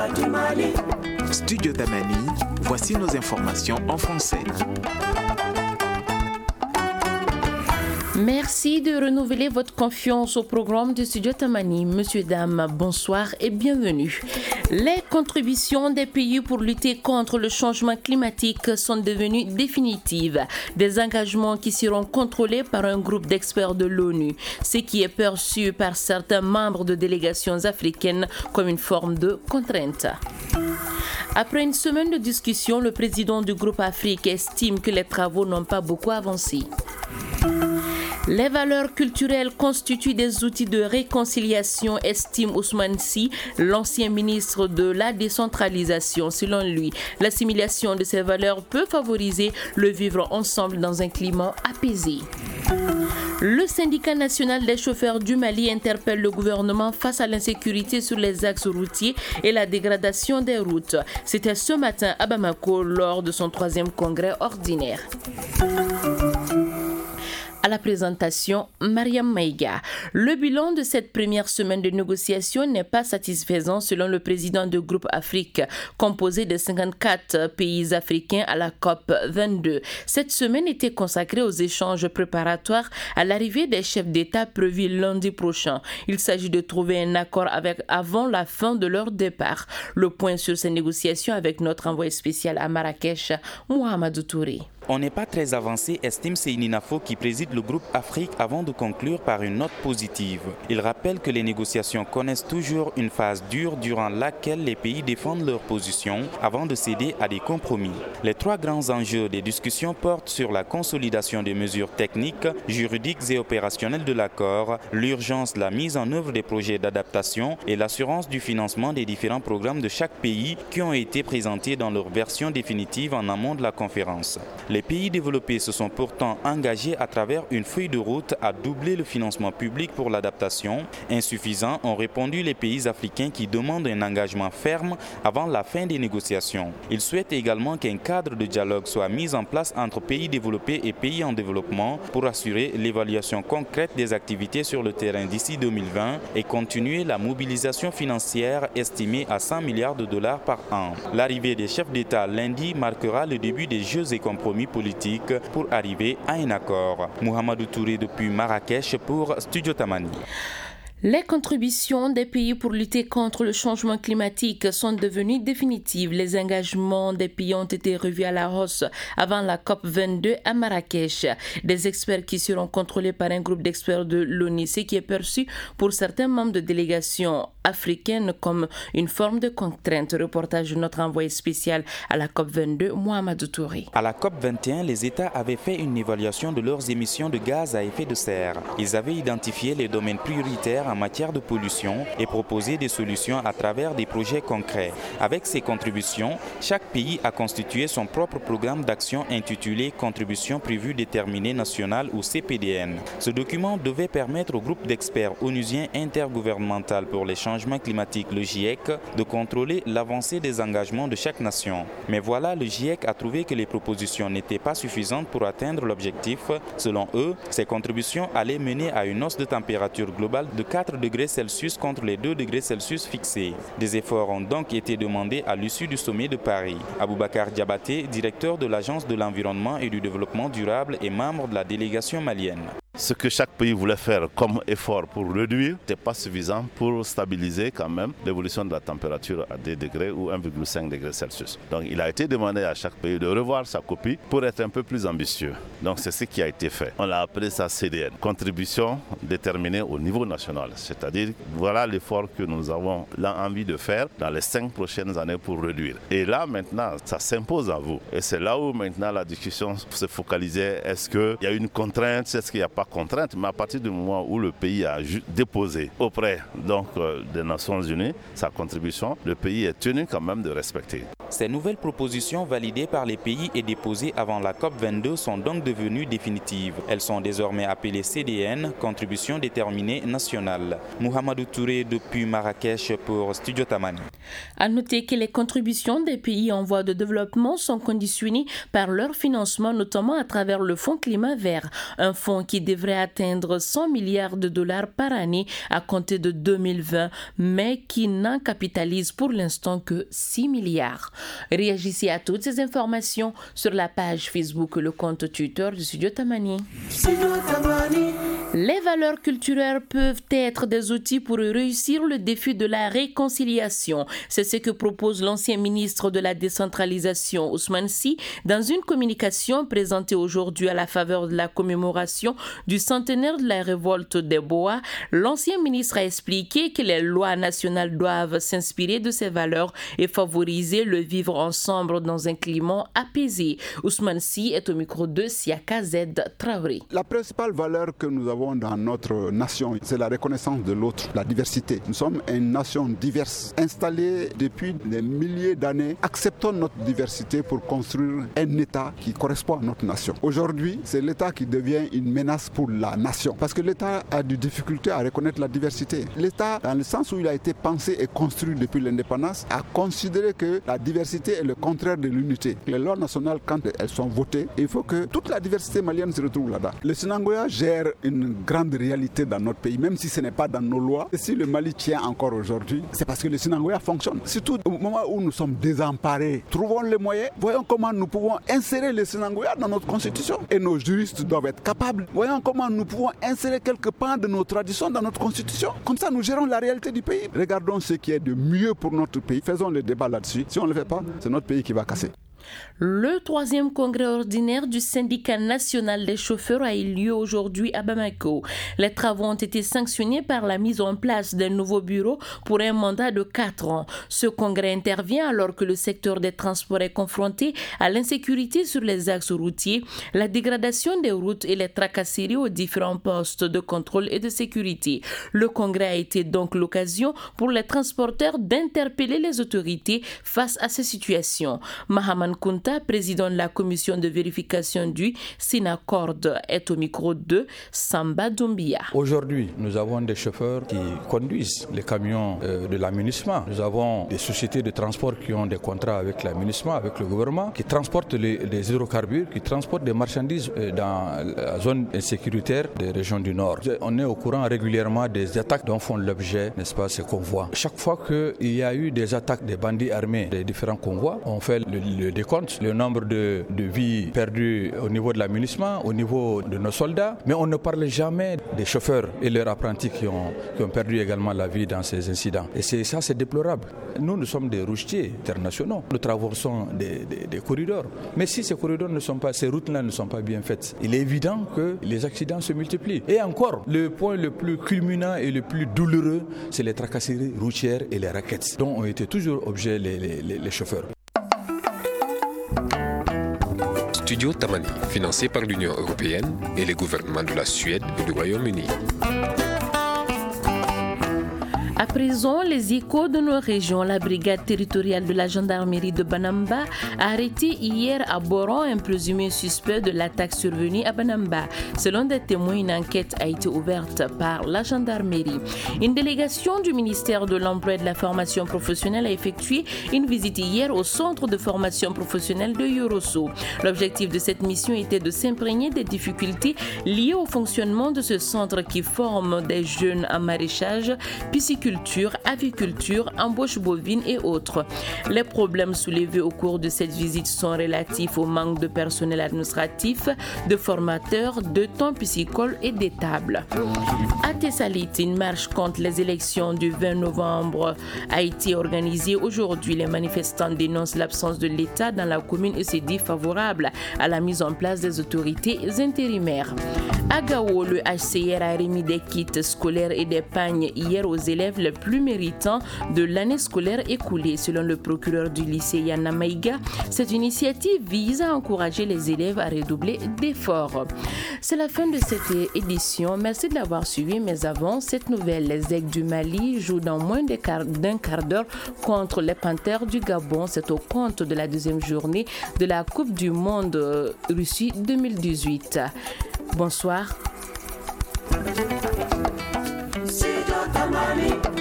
du Mali. Studio Tamani, voici nos informations en français. Merci de renouveler votre confiance au programme de Studio Tamani. Monsieur, dames, bonsoir et bienvenue. Les contributions des pays pour lutter contre le changement climatique sont devenues définitives. Des engagements qui seront contrôlés par un groupe d'experts de l'ONU, ce qui est perçu par certains membres de délégations africaines comme une forme de contrainte. Après une semaine de discussion, le président du groupe Afrique estime que les travaux n'ont pas beaucoup avancé. Les valeurs culturelles constituent des outils de réconciliation, estime Ousmane Sy, l'ancien ministre de la décentralisation. Selon lui, l'assimilation de ces valeurs peut favoriser le vivre ensemble dans un climat apaisé. Le syndicat national des chauffeurs du Mali interpelle le gouvernement face à l'insécurité sur les axes routiers et la dégradation des routes. C'était ce matin à Bamako lors de son 3e congrès ordinaire. À la présentation, Mariam Maïga. Le bilan de cette première semaine de négociation n'est pas satisfaisant selon le président du groupe Afrique, composé de 54 pays africains à la COP 22. Cette semaine était consacrée aux échanges préparatoires à l'arrivée des chefs d'État prévus lundi prochain. Il s'agit de trouver un accord avant la fin de leur départ. Le point sur ces négociations avec notre envoyé spécial à Marrakech, Mohamedou Touré. On n'est pas très avancé, estime Seyni Nafo qui préside le groupe Afrique avant de conclure par une note positive. Il rappelle que les négociations connaissent toujours une phase dure durant laquelle les pays défendent leur position avant de céder à des compromis. Les 3 grands enjeux des discussions portent sur la consolidation des mesures techniques, juridiques et opérationnelles de l'accord, l'urgence de la mise en œuvre des projets d'adaptation et l'assurance du financement des différents programmes de chaque pays qui ont été présentés dans leur version définitive en amont de la conférence. Les pays développés se sont pourtant engagés à travers une feuille de route à doubler le financement public pour l'adaptation. Insuffisant ont répondu les pays africains qui demandent un engagement ferme avant la fin des négociations. Ils souhaitent également qu'un cadre de dialogue soit mis en place entre pays développés et pays en développement pour assurer l'évaluation concrète des activités sur le terrain d'ici 2020 et continuer la mobilisation financière estimée à 100 milliards de dollars par an. L'arrivée des chefs d'État lundi marquera le début des jeux et compromis politiques pour arriver à un accord. Mohamedou Touré depuis Marrakech pour Studio Tamani. Les contributions des pays pour lutter contre le changement climatique sont devenues définitives. Les engagements des pays ont été revus à la hausse avant la COP 22 à Marrakech. Des experts qui seront contrôlés par un groupe d'experts de l'ONU, ce qui est perçu pour certains membres de délégations africaines comme une forme de contrainte. Reportage de notre envoyé spécial à la COP 22, Mohamedou Touré. À la COP 21, les États avaient fait une évaluation de leurs émissions de gaz à effet de serre. Ils avaient identifié les domaines prioritaires en matière de pollution et proposer des solutions à travers des projets concrets. Avec ces contributions, chaque pays a constitué son propre programme d'action intitulé Contributions prévues déterminées nationales ou CPDN. Ce document devait permettre au groupe d'experts onusien intergouvernemental pour les changements climatiques, le GIEC, de contrôler l'avancée des engagements de chaque nation. Mais voilà, le GIEC a trouvé que les propositions n'étaient pas suffisantes pour atteindre l'objectif. Selon eux, ces contributions allaient mener à une hausse de température globale de 4 degrés Celsius contre les 2 degrés Celsius fixés. Des efforts ont donc été demandés à l'issue du sommet de Paris. Aboubacar Diabaté, directeur de l'Agence de l'environnement et du développement durable et membre de la délégation malienne. Ce que chaque pays voulait faire comme effort pour réduire n'était pas suffisant pour stabiliser quand même l'évolution de la température à 2 degrés ou 1,5 degrés Celsius. Donc il a été demandé à chaque pays de revoir sa copie pour être un peu plus ambitieux. Donc c'est ce qui a été fait. On l'a appelé ça CDN, contribution déterminée au niveau national. C'est-à-dire voilà l'effort que nous avons envie de faire dans les 5 prochaines années pour réduire. Et là maintenant, ça s'impose à vous. Et c'est là où maintenant la discussion se focalisait. Est-ce qu'il y a une contrainte? Est-ce qu'il n'y a pas contrainte, mais à partir du moment où le pays a déposé auprès des Nations Unies sa contribution, le pays est tenu quand même de respecter. Ces nouvelles propositions validées par les pays et déposées avant la COP22 sont donc devenues définitives. Elles sont désormais appelées CDN, Contribution déterminée nationale. Mohamedou Touré depuis Marrakech pour Studio Tamani. À noter que les contributions des pays en voie de développement sont conditionnées par leur financement, notamment à travers le Fonds Climat Vert, un fonds qui devrait atteindre 100 milliards de dollars par année à compter de 2020, mais qui n'en capitalise pour l'instant que 6 milliards. Réagissez à toutes ces informations sur la page Facebook et le compte Twitter du Studio Tamani. Les valeurs culturelles peuvent être des outils pour réussir le défi de la réconciliation. C'est ce que propose l'ancien ministre de la décentralisation, Ousmane Sy, dans une communication présentée aujourd'hui à la faveur de la commémoration du centenaire de la révolte des Boa. L'ancien ministre a expliqué que les lois nationales doivent s'inspirer de ces valeurs et favoriser le vivre ensemble dans un climat apaisé. Ousmane Sy est au micro de Siaka Z Traoré. La principale valeur que nous avons dans notre nation, c'est la reconnaissance de l'autre, la diversité. Nous sommes une nation diverse, installée depuis des milliers d'années. Acceptons notre diversité pour construire un État qui correspond à notre nation. Aujourd'hui, c'est l'État qui devient une menace pour la nation, parce que l'État a des difficultés à reconnaître la diversité. L'État, dans le sens où il a été pensé et construit depuis l'indépendance, a considéré que la diversité est le contraire de l'unité. Les lois nationales, quand elles sont votées, il faut que toute la diversité malienne se retrouve là-dedans. Le Sinangoya gère une grande réalité dans notre pays, même si ce n'est pas dans nos lois. Et si le Mali tient encore aujourd'hui, c'est parce que le Sinangoya fonctionne. Surtout au moment où nous sommes désemparés, trouvons les moyens, voyons comment nous pouvons insérer le Sinangoya dans notre constitution. Et nos juristes doivent être capables. Voyons comment nous pouvons insérer quelques pans de nos traditions dans notre constitution. Comme ça, nous gérons la réalité du pays. Regardons ce qui est de mieux pour notre pays. Faisons le débat là-dessus. Si on ne le fait pas, c'est notre pays qui va casser. Le 3e congrès ordinaire du syndicat national des chauffeurs a eu lieu aujourd'hui à Bamako. Les travaux ont été sanctionnés par la mise en place d'un nouveau bureau pour un mandat de 4 ans. Ce congrès intervient alors que le secteur des transports est confronté à l'insécurité sur les axes routiers, la dégradation des routes et les tracasseries aux différents postes de contrôle et de sécurité. Le congrès a été donc l'occasion pour les transporteurs d'interpeller les autorités face à ces situations. Mahaman Kunta, président de la commission de vérification du Sinaccord, est au micro de Samba Doumbia. Aujourd'hui, nous avons des chauffeurs qui conduisent les camions de l'aménagement. Nous avons des sociétés de transport qui ont des contrats avec l'aménagement, avec le gouvernement, qui transportent les hydrocarbures, qui transportent des marchandises dans la zone sécuritaire des régions du Nord. On est au courant régulièrement des attaques dont font l'objet, n'est-ce pas, ces convois. Chaque fois qu'il y a eu des attaques des bandits armés des différents convois, on fait le décompte, le nombre de vies perdues au niveau de l'aménagement, au niveau de nos soldats, mais on ne parle jamais des chauffeurs et leurs apprentis qui ont perdu également la vie dans ces incidents. Et c'est déplorable. Nous sommes des routiers internationaux. Nous traversons des corridors. Mais si ces corridors ces routes-là ne sont pas bien faites, il est évident que les accidents se multiplient. Et encore, le point le plus culminant et le plus douloureux, c'est les tracasseries routières et les raquettes, dont ont été toujours objets les chauffeurs. Studio Tamani, financé par l'Union européenne et les gouvernements de la Suède et du Royaume-Uni. À présent, les échos de nos régions, la brigade territoriale de la gendarmerie de Banamba a arrêté hier à Boron un présumé suspect de l'attaque survenue à Banamba. Selon des témoins, une enquête a été ouverte par la gendarmerie. Une délégation du ministère de l'Emploi et de la formation professionnelle a effectué une visite hier au centre de formation professionnelle de Yorosso. L'objectif de cette mission était de s'imprégner des difficultés liées au fonctionnement de ce centre qui forme des jeunes en maraîchage, pisciculture, aviculture, embauche bovine et autres. Les problèmes soulevés au cours de cette visite sont relatifs au manque de personnel administratif, de formateurs, de temps piscicole et d'étables. À Tessalit, une marche contre les élections du 20 novembre a été organisée aujourd'hui. Les manifestants dénoncent l'absence de l'État dans la commune et se disent favorables à la mise en place des autorités intérimaires. À Gao, le HCR a remis des kits scolaires et des pagnes hier aux élèves élèves les plus méritants de l'année scolaire écoulée. Selon le procureur du lycée Yana Maïga, cette initiative vise à encourager les élèves à redoubler d'efforts. C'est la fin de cette édition. Merci de l'avoir suivi. Mais avant cette nouvelle, les Aigles du Mali jouent dans moins d'un quart d'heure contre les Panthères du Gabon. C'est au compte de la deuxième journée de la Coupe du Monde Russie 2018. Bonsoir.